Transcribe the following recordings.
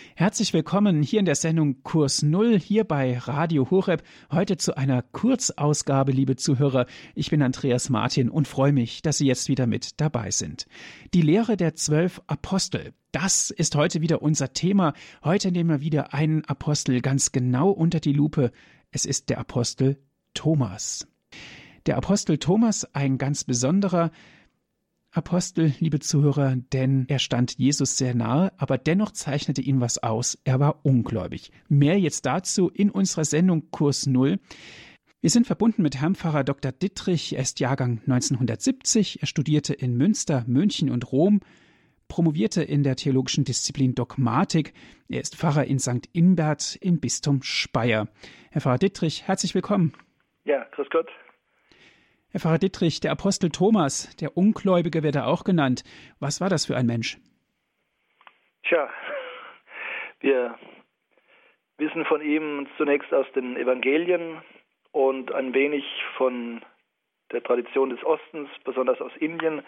Herzlich willkommen hier in der Sendung Kurs Null, hier bei Radio Horeb. Heute zu einer Kurzausgabe, liebe Zuhörer. Ich bin Andreas Martin und freue mich, dass Sie jetzt wieder mit dabei sind. Die Lehre der 12 Apostel, das ist heute wieder unser Thema. Heute nehmen wir wieder einen Apostel ganz genau unter die Lupe. Es ist der Apostel Thomas. Der Apostel Thomas, ein ganz besonderer Apostel, liebe Zuhörer, denn er stand Jesus sehr nahe, aber dennoch zeichnete ihn was aus. Er war ungläubig. Mehr jetzt dazu in unserer Sendung Kurs Null. Wir sind verbunden mit Herrn Pfarrer Dr. Dittrich. Er ist Jahrgang 1970. Er studierte in Münster, München und Rom, promovierte in der theologischen Disziplin Dogmatik. Er ist Pfarrer in St. Inbert im Bistum Speyer. Herr Pfarrer Dittrich, herzlich willkommen. Ja, grüß Gott. Herr Pfarrer Dittrich, der Apostel Thomas, der Ungläubige wird er auch genannt. Was war das für ein Mensch? Tja, wir wissen von ihm zunächst aus den Evangelien und ein wenig von der Tradition des Ostens, besonders aus Indien.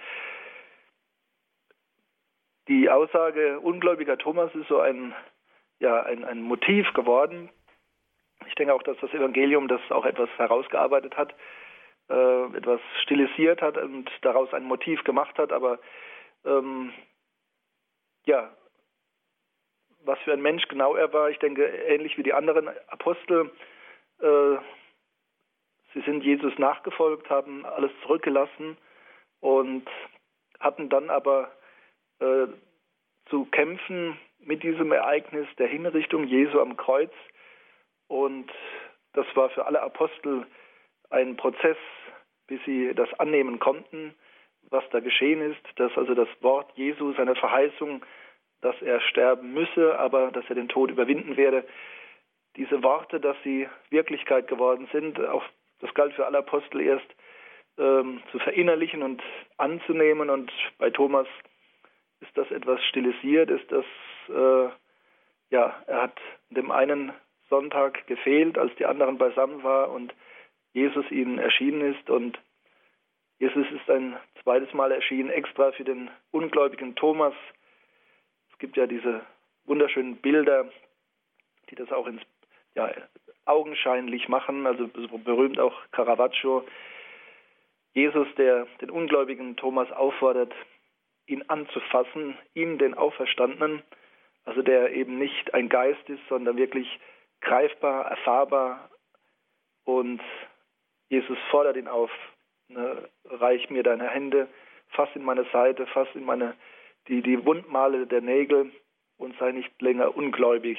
Die Aussage ungläubiger Thomas ist so ein Motiv geworden. Ich denke auch, dass das Evangelium das auch etwas herausgearbeitet hat, etwas stilisiert hat und daraus ein Motiv gemacht hat, aber was für ein Mensch genau er war, ich denke, ähnlich wie die anderen Apostel, sie sind Jesus nachgefolgt, haben alles zurückgelassen und hatten dann aber zu kämpfen mit diesem Ereignis der Hinrichtung Jesu am Kreuz, und das war für alle Apostel ein Prozess, bis sie das annehmen konnten, was da geschehen ist, dass also das Wort Jesu, seine Verheißung, dass er sterben müsse, aber dass er den Tod überwinden werde, diese Worte, dass sie Wirklichkeit geworden sind, auch das galt für alle Apostel erst zu verinnerlichen und anzunehmen, und bei Thomas ist das etwas stilisiert, ist das, er hat dem einen Sonntag gefehlt, als die anderen beisammen waren und Jesus ihnen erschienen ist, und Jesus ist ein zweites Mal erschienen, extra für den ungläubigen Thomas. Es gibt ja diese wunderschönen Bilder, die das auch augenscheinlich machen, also berühmt auch Caravaggio. Jesus, der den ungläubigen Thomas auffordert, ihn anzufassen, ihn, den Auferstandenen, also der eben nicht ein Geist ist, sondern wirklich greifbar, erfahrbar, und Jesus fordert ihn auf, reich mir deine Hände, fass in meine Seite, fass in die Wundmale der Nägel und sei nicht länger ungläubig.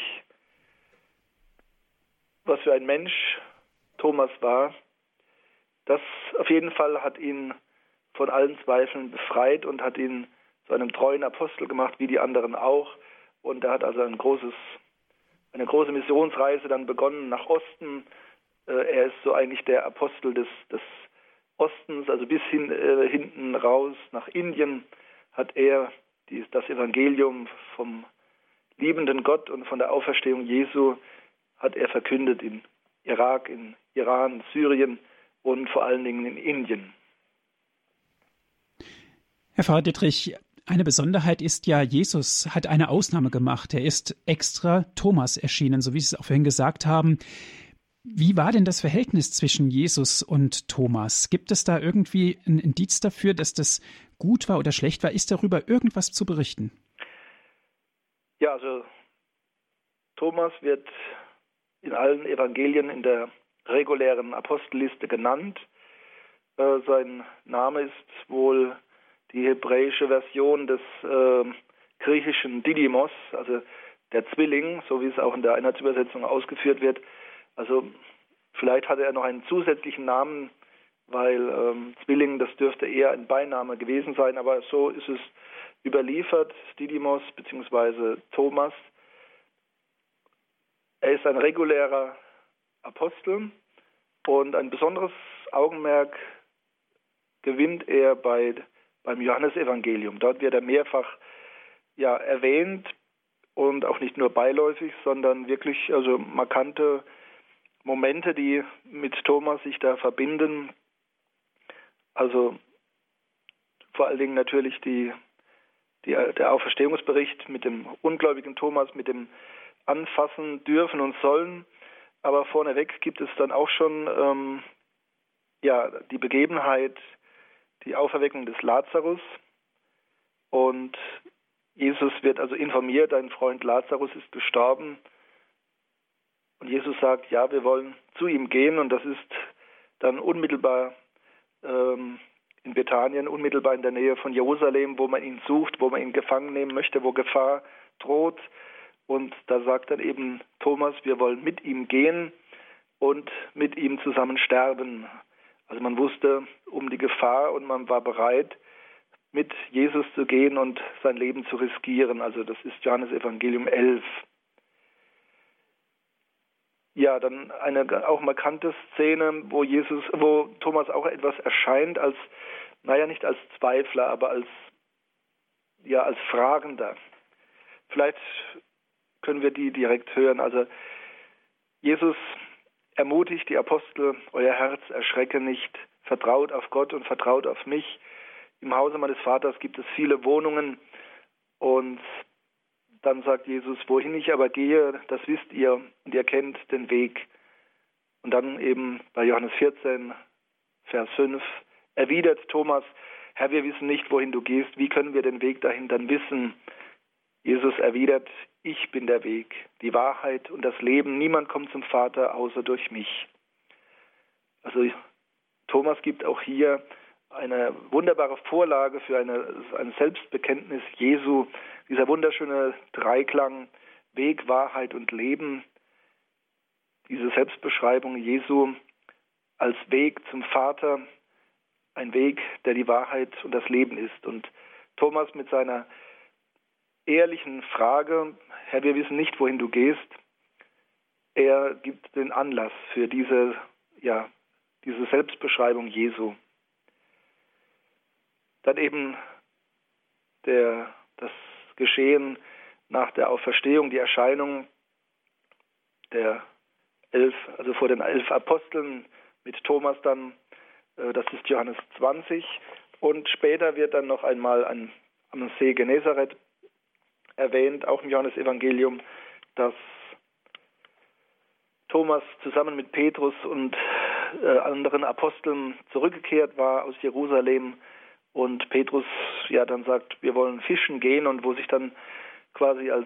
Was für ein Mensch Thomas war, das auf jeden Fall hat ihn von allen Zweifeln befreit und hat ihn zu einem treuen Apostel gemacht, wie die anderen auch. Und er hat also eine große Missionsreise dann begonnen nach Osten. Er ist so eigentlich der Apostel des Ostens, also bis hinten raus nach Indien hat er das Evangelium vom liebenden Gott und von der Auferstehung Jesu hat er verkündet in Irak, in Iran, Syrien und vor allen Dingen in Indien. Herr Pfarrer Dittrich, eine Besonderheit ist ja, Jesus hat eine Ausnahme gemacht. Er ist extra Thomas erschienen, so wie Sie es auch vorhin gesagt haben. Wie war denn das Verhältnis zwischen Jesus und Thomas? Gibt es da irgendwie ein Indiz dafür, dass das gut war oder schlecht war? Ist darüber irgendwas zu berichten? Ja, also Thomas wird in allen Evangelien in der regulären Apostelliste genannt. Sein Name ist wohl die hebräische Version des griechischen Didymos, also der Zwilling, so wie es auch in der Einheitsübersetzung ausgeführt wird. Also vielleicht hatte er noch einen zusätzlichen Namen, weil Zwilling, das dürfte eher ein Beiname gewesen sein, aber so ist es überliefert, Didymos bzw. Thomas. Er ist ein regulärer Apostel und ein besonderes Augenmerk gewinnt er beim Johannesevangelium. Dort wird er mehrfach erwähnt und auch nicht nur beiläufig, sondern wirklich also markante Momente, die mit Thomas sich da verbinden. Also vor allen Dingen natürlich die der Auferstehungsbericht mit dem ungläubigen Thomas, mit dem Anfassen dürfen und sollen. Aber vorneweg gibt es dann auch schon die Begebenheit, die Auferweckung des Lazarus. Und Jesus wird also informiert, dein Freund Lazarus ist gestorben. Und Jesus sagt, ja, wir wollen zu ihm gehen. Und das ist dann unmittelbar in Bethanien, unmittelbar in der Nähe von Jerusalem, wo man ihn sucht, wo man ihn gefangen nehmen möchte, wo Gefahr droht. Und da sagt dann eben Thomas, wir wollen mit ihm gehen und mit ihm zusammen sterben. Also man wusste um die Gefahr und man war bereit, mit Jesus zu gehen und sein Leben zu riskieren. Also das ist Johannes Evangelium 11. Ja, dann eine auch markante Szene, wo Thomas auch etwas erscheint als, nicht als Zweifler, aber als Fragender. Vielleicht können wir die direkt hören. Also Jesus ermutigt die Apostel, euer Herz erschrecke nicht, vertraut auf Gott und vertraut auf mich. Im Hause meines Vaters gibt es viele Wohnungen. Und dann sagt Jesus, wohin ich aber gehe, das wisst ihr und ihr kennt den Weg. Und dann eben bei Johannes 14, Vers 5, erwidert Thomas, Herr, wir wissen nicht, wohin du gehst, wie können wir den Weg dahin dann wissen? Jesus erwidert, ich bin der Weg, die Wahrheit und das Leben, niemand kommt zum Vater außer durch mich. Also Thomas gibt auch hier eine wunderbare Vorlage für ein Selbstbekenntnis Jesu, dieser wunderschöne Dreiklang Weg, Wahrheit und Leben, diese Selbstbeschreibung Jesu als Weg zum Vater, ein Weg, der die Wahrheit und das Leben ist. Und Thomas mit seiner ehrlichen Frage, Herr, wir wissen nicht, wohin du gehst, er gibt den Anlass für diese Selbstbeschreibung Jesu. Dann eben das Geschehen nach der Auferstehung, die Erscheinung der 11, also vor den 11 Aposteln mit Thomas dann, das ist Johannes 20. Und später wird dann noch einmal am See Genezareth erwähnt, auch im Johannesevangelium, dass Thomas zusammen mit Petrus und anderen Aposteln zurückgekehrt war aus Jerusalem und Petrus dann sagt, wir wollen fischen gehen, und wo sich dann quasi als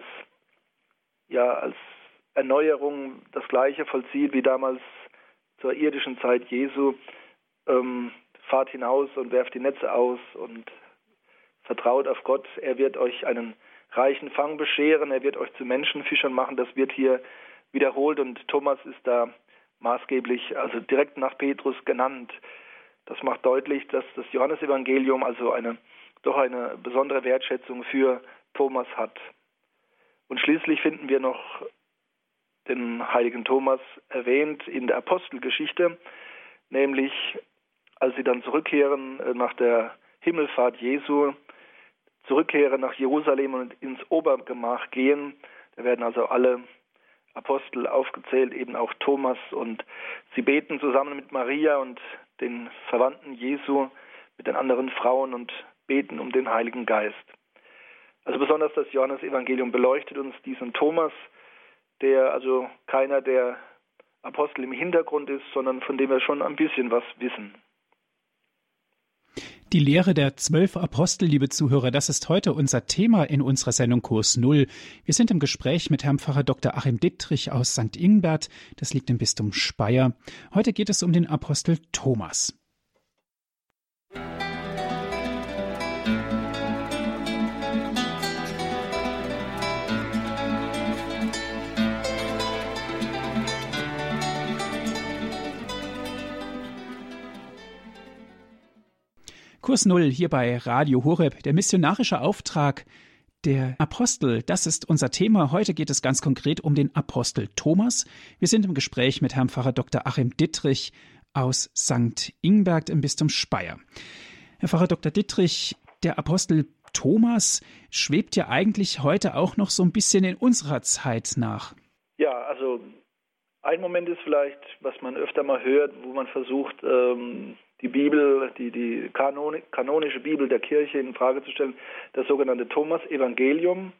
Erneuerung das Gleiche vollzieht wie damals zur irdischen Zeit Jesu, fahrt hinaus und werft die Netze aus und vertraut auf Gott, er wird euch einen reichen Fang bescheren, er wird euch zu Menschenfischern machen, das wird hier wiederholt und Thomas ist da maßgeblich, also direkt nach Petrus genannt. Das macht deutlich, dass das Johannesevangelium also eine besondere Wertschätzung für Thomas hat. Und schließlich finden wir noch den heiligen Thomas erwähnt in der Apostelgeschichte, nämlich als sie dann zurückkehren nach der Himmelfahrt Jesu, zurückkehren nach Jerusalem und ins Obergemach gehen. Da werden also alle Apostel aufgezählt, eben auch Thomas, und sie beten zusammen mit Maria und den Verwandten Jesu, mit den anderen Frauen und beten um den Heiligen Geist. Also besonders das Johannesevangelium beleuchtet uns diesen Thomas, der also keiner der Apostel im Hintergrund ist, sondern von dem wir schon ein bisschen was wissen. Die Lehre der 12 Apostel, liebe Zuhörer, das ist heute unser Thema in unserer Sendung Kurs Null. Wir sind im Gespräch mit Herrn Pfarrer Dr. Achim Dittrich aus St. Ingbert. Das liegt im Bistum Speyer. Heute geht es um den Apostel Thomas. Kurs Null hier bei Radio Horeb, der missionarische Auftrag der Apostel. Das ist unser Thema. Heute geht es ganz konkret um den Apostel Thomas. Wir sind im Gespräch mit Herrn Pfarrer Dr. Achim Dittrich aus St. Ingbert im Bistum Speyer. Herr Pfarrer Dr. Dittrich, der Apostel Thomas schwebt ja eigentlich heute auch noch so ein bisschen in unserer Zeit nach. Ja, also ein Moment ist vielleicht, was man öfter mal hört, wo man versucht, die Bibel, die kanonische Bibel der Kirche in Frage zu stellen, das sogenannte Thomas-Evangelium,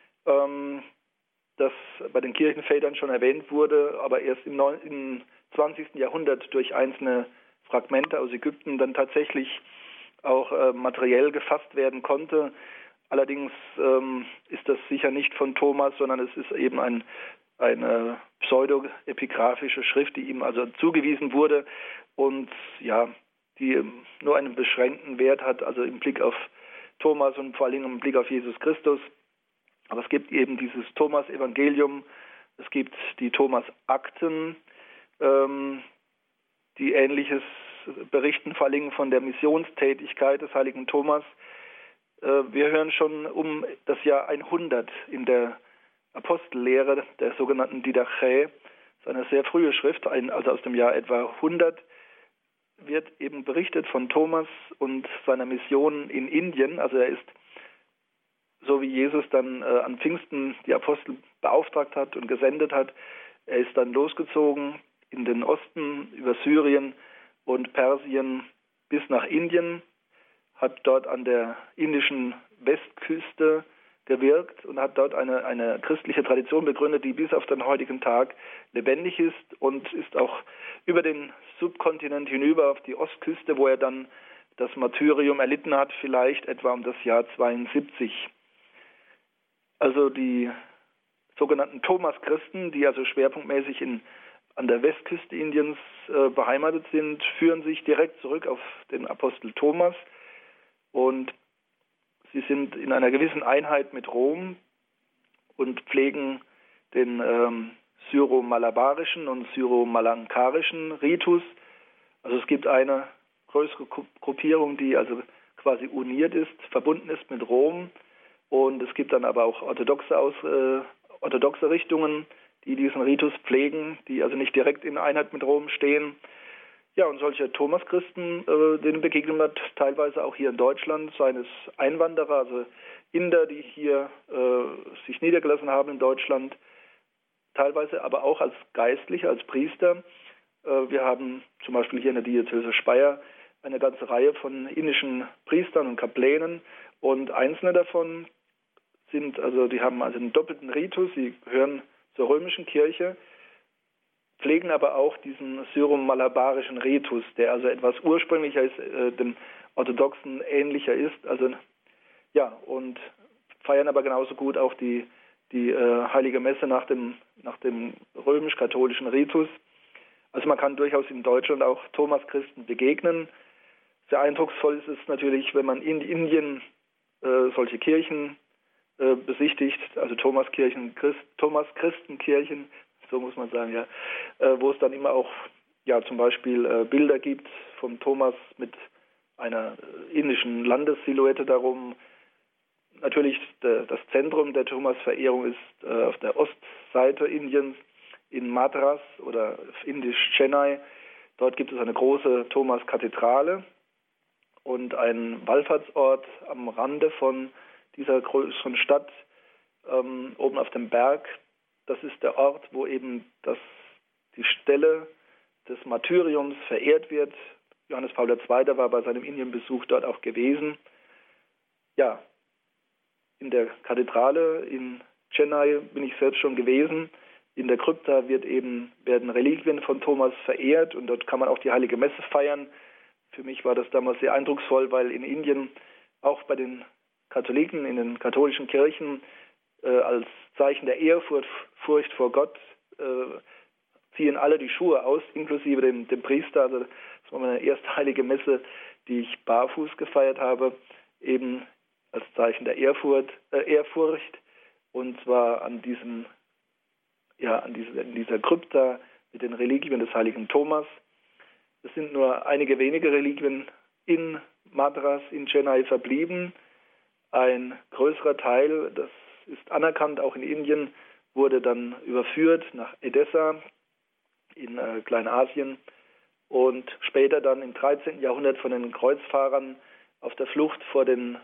das bei den Kirchenvätern schon erwähnt wurde, aber erst im 20. Jahrhundert durch einzelne Fragmente aus Ägypten dann tatsächlich auch materiell gefasst werden konnte. Allerdings ist das sicher nicht von Thomas, sondern es ist eben eine pseudoepigraphische Schrift, die ihm also zugewiesen wurde und ja, die nur einen beschränkten Wert hat, also im Blick auf Thomas und vor allem im Blick auf Jesus Christus. Aber es gibt eben dieses Thomas-Evangelium, es gibt die Thomas-Akten, die Ähnliches berichten, vor allem von der Missionstätigkeit des heiligen Thomas. Wir hören schon um das Jahr 100 in der Apostellehre der sogenannten Didache, das ist eine sehr frühe Schrift, also aus dem Jahr etwa 100, wird eben berichtet von Thomas und seiner Mission in Indien. Also er ist, so wie Jesus dann an Pfingsten die Apostel beauftragt hat und gesendet hat, er ist dann losgezogen in den Osten über Syrien und Persien bis nach Indien, hat dort an der indischen Westküste gewirkt und hat dort eine christliche Tradition begründet, die bis auf den heutigen Tag lebendig ist und ist auch über den Subkontinent hinüber auf die Ostküste, wo er dann das Martyrium erlitten hat, vielleicht etwa um das Jahr 72. Also die sogenannten Thomas-Christen, die also schwerpunktmäßig an der Westküste Indiens beheimatet sind, führen sich direkt zurück auf den Apostel Thomas und sie sind in einer gewissen Einheit mit Rom und pflegen den syro-malabarischen und syro-malankarischen Ritus. Also es gibt eine größere Gruppierung, die also quasi uniert ist, verbunden ist mit Rom. Und es gibt dann aber auch orthodoxe Richtungen, die diesen Ritus pflegen, die also nicht direkt in Einheit mit Rom stehen. Ja, und solche Thomas-Christen, denen begegnen wir teilweise auch hier in Deutschland, seien es Einwanderer, also Inder, die hier sich niedergelassen haben in Deutschland, teilweise aber auch als Geistliche, als Priester. Wir haben zum Beispiel hier in der Diözese Speyer eine ganze Reihe von indischen Priestern und Kaplänen und einzelne davon die haben also einen doppelten Ritus, sie gehören zur römischen Kirche, pflegen aber auch diesen syro-malabarischen Ritus, der also etwas ursprünglicher ist, dem orthodoxen ähnlicher ist, also ja, und feiern aber genauso gut auch die heilige Messe nach dem römisch-katholischen Ritus. Also man kann durchaus in Deutschland auch Thomas-Christen begegnen. Sehr eindrucksvoll ist es natürlich, wenn man in Indien solche Kirchen besichtigt, also Thomas-Christenkirchen, so muss man sagen, ja, wo es dann immer auch zum Beispiel Bilder gibt vom Thomas mit einer indischen Landessilhouette darum. Natürlich das Zentrum der Thomas-Verehrung ist auf der Ostseite Indiens in Madras oder auf indisch Chennai. Dort gibt es eine große Thomas-Kathedrale und einen Wallfahrtsort am Rande von dieser größeren Stadt oben auf dem Berg. Das ist der Ort, wo eben die Stelle des Martyriums verehrt wird. Johannes Paul II. War bei seinem Indienbesuch dort auch gewesen. Ja, in der Kathedrale in Chennai bin ich selbst schon gewesen. In der Krypta werden Reliquien von Thomas verehrt und dort kann man auch die Heilige Messe feiern. Für mich war das damals sehr eindrucksvoll, weil in Indien auch bei den Katholiken, in den katholischen Kirchen als Zeichen der Ehrfurcht vor Gott ziehen alle die Schuhe aus, inklusive dem Priester. Also das war meine erste heilige Messe, die ich barfuß gefeiert habe, eben als Zeichen der Ehrfurcht, und zwar in dieser Krypta mit den Reliquien des heiligen Thomas. Es sind nur einige wenige Reliquien in Madras, in Chennai verblieben. Ein größerer Teil, das ist anerkannt, auch in Indien, wurde dann überführt nach Edessa in Kleinasien und später dann im 13. Jahrhundert von den Kreuzfahrern auf der Flucht vor den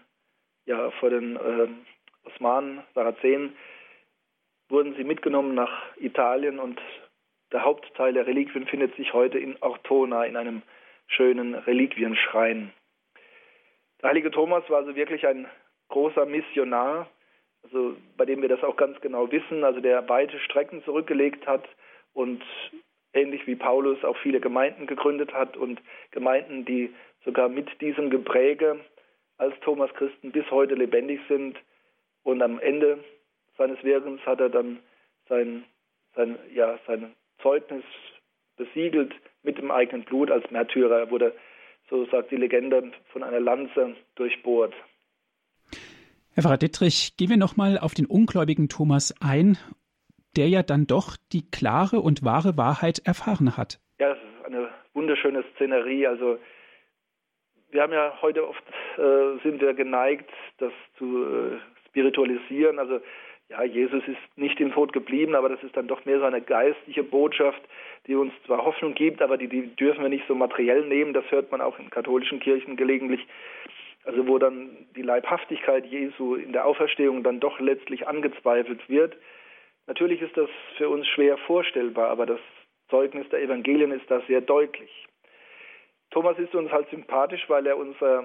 Osmanen, Sarazenen, wurden sie mitgenommen nach Italien und der Hauptteil der Reliquien findet sich heute in Ortona, in einem schönen Reliquienschrein. Der heilige Thomas war also wirklich ein großer Missionar, also bei dem wir das auch ganz genau wissen, also der weite Strecken zurückgelegt hat und ähnlich wie Paulus auch viele Gemeinden gegründet hat und Gemeinden, die sogar mit diesem Gepräge als Thomas-Christen bis heute lebendig sind. Und am Ende seines Wirkens hat er dann sein Zeugnis besiegelt mit dem eigenen Blut als Märtyrer. Er wurde, so sagt die Legende, von einer Lanze durchbohrt. Herr Pfarrer Dittrich, gehen wir nochmal auf den ungläubigen Thomas ein, der ja dann doch die klare und wahre Wahrheit erfahren hat. Ja, das ist eine wunderschöne Szenerie. Also wir haben ja heute oft, sind wir geneigt, das zu spiritualisieren. Also ja, Jesus ist nicht im Tod geblieben, aber das ist dann doch mehr so eine geistliche Botschaft, die uns zwar Hoffnung gibt, aber die dürfen wir nicht so materiell nehmen. Das hört man auch in katholischen Kirchen gelegentlich. Also wo dann die Leibhaftigkeit Jesu in der Auferstehung dann doch letztlich angezweifelt wird. Natürlich ist das für uns schwer vorstellbar, aber das Zeugnis der Evangelien ist da sehr deutlich. Thomas ist uns halt sympathisch, weil er unsere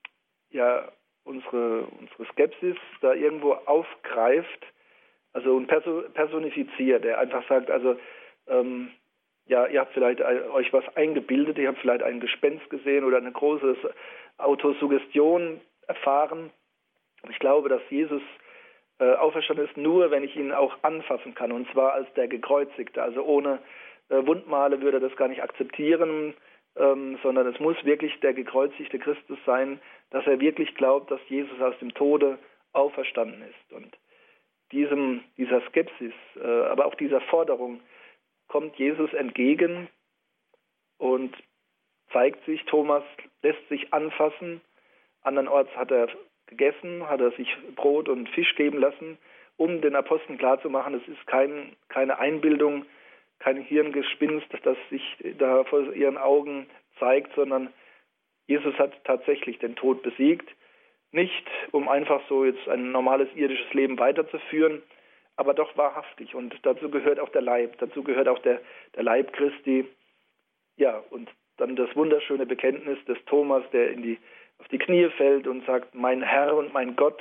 Skepsis da irgendwo aufgreift, also und personifiziert. Er einfach sagt, also ihr habt vielleicht euch was eingebildet, ihr habt vielleicht ein Gespenst gesehen oder eine große Autosuggestion erfahren. Ich glaube, dass Jesus auferstanden ist, nur wenn ich ihn auch anfassen kann, und zwar als der Gekreuzigte. Also ohne Wundmale würde er das gar nicht akzeptieren, sondern es muss wirklich der gekreuzigte Christus sein, dass er wirklich glaubt, dass Jesus aus dem Tode auferstanden ist. Und dieser Skepsis, aber auch dieser Forderung kommt Jesus entgegen und zeigt sich, Thomas lässt sich anfassen. Andernorts hat er gegessen, hat er sich Brot und Fisch geben lassen, um den Aposteln klarzumachen, es ist keine Einbildung, kein Hirngespinst, das sich da vor ihren Augen zeigt, sondern Jesus hat tatsächlich den Tod besiegt. Nicht, um einfach so jetzt ein normales irdisches Leben weiterzuführen, aber doch wahrhaftig. Und dazu gehört auch der Leib, dazu gehört auch der Leib Christi. Ja, und dann das wunderschöne Bekenntnis des Thomas, der auf die Knie fällt und sagt, mein Herr und mein Gott.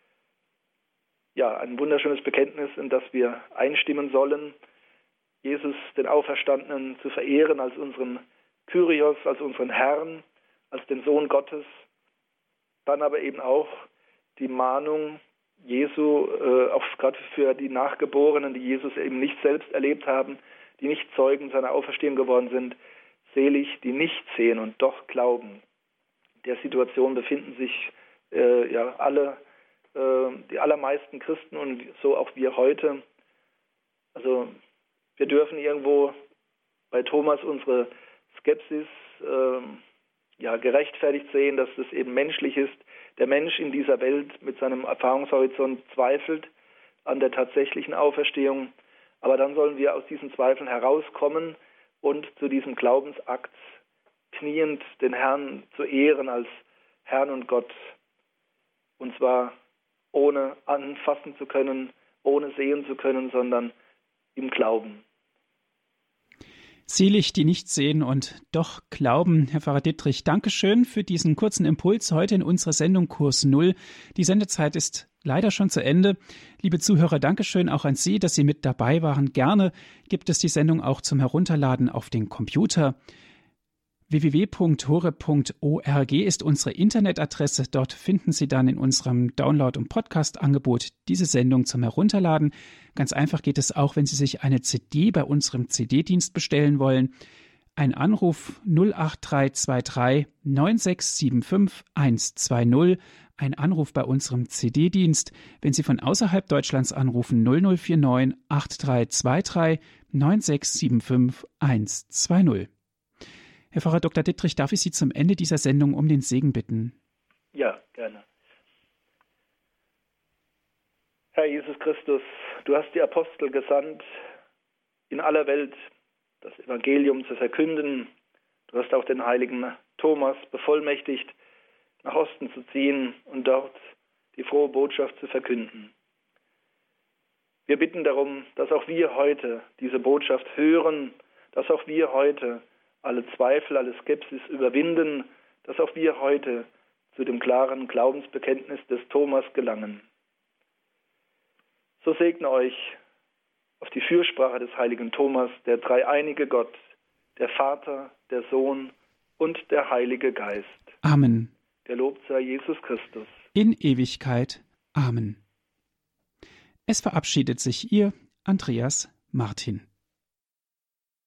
Ja, ein wunderschönes Bekenntnis, in das wir einstimmen sollen, Jesus, den Auferstandenen, zu verehren als unseren Kyrios, als unseren Herrn, als den Sohn Gottes. Dann aber eben auch die Mahnung Jesu, auch gerade für die Nachgeborenen, die Jesus eben nicht selbst erlebt haben, die nicht Zeugen seiner Auferstehung geworden sind, selig, die nicht sehen und doch glauben. In der Situation befinden sich die allermeisten Christen und so auch wir heute. Also wir dürfen irgendwo bei Thomas unsere Skepsis gerechtfertigt sehen, dass es eben menschlich ist. Der Mensch in dieser Welt mit seinem Erfahrungshorizont zweifelt an der tatsächlichen Auferstehung. Aber dann sollen wir aus diesen Zweifeln herauskommen und zu diesem Glaubensakt kniend den Herrn zu ehren als Herrn und Gott. Und zwar ohne anfassen zu können, ohne sehen zu können, sondern im Glauben. Selig, die nicht sehen und doch glauben. Herr Pfarrer Dittrich, Dankeschön für diesen kurzen Impuls heute in unserer Sendung Kurs Null. Die Sendezeit ist leider schon zu Ende. Liebe Zuhörer, Dankeschön auch an Sie, dass Sie mit dabei waren. Gerne gibt es die Sendung auch zum Herunterladen auf den Computer. www.horeb.org ist unsere Internetadresse. Dort finden Sie dann in unserem Download- und Podcast-Angebot diese Sendung zum Herunterladen. Ganz einfach geht es auch, wenn Sie sich eine CD bei unserem CD-Dienst bestellen wollen. Ein Anruf 08323 9675 120. Ein Anruf bei unserem CD-Dienst. Wenn Sie von außerhalb Deutschlands anrufen, 0049 8323 9675 120. Herr Pfarrer Dr. Dittrich, darf ich Sie zum Ende dieser Sendung um den Segen bitten? Ja, gerne. Herr Jesus Christus, du hast die Apostel gesandt, in aller Welt das Evangelium zu verkünden. Du hast auch den heiligen Thomas bevollmächtigt, nach Osten zu ziehen und dort die frohe Botschaft zu verkünden. Wir bitten darum, dass auch wir heute diese Botschaft hören, dass auch wir heute alle Zweifel, alle Skepsis überwinden, dass auch wir heute zu dem klaren Glaubensbekenntnis des Thomas gelangen. So segne euch auf die Fürsprache des heiligen Thomas der dreieinige Gott, der Vater, der Sohn und der Heilige Geist. Amen. Gelobt sei Jesus Christus. In Ewigkeit. Amen. Es verabschiedet sich Ihr Andreas Martin.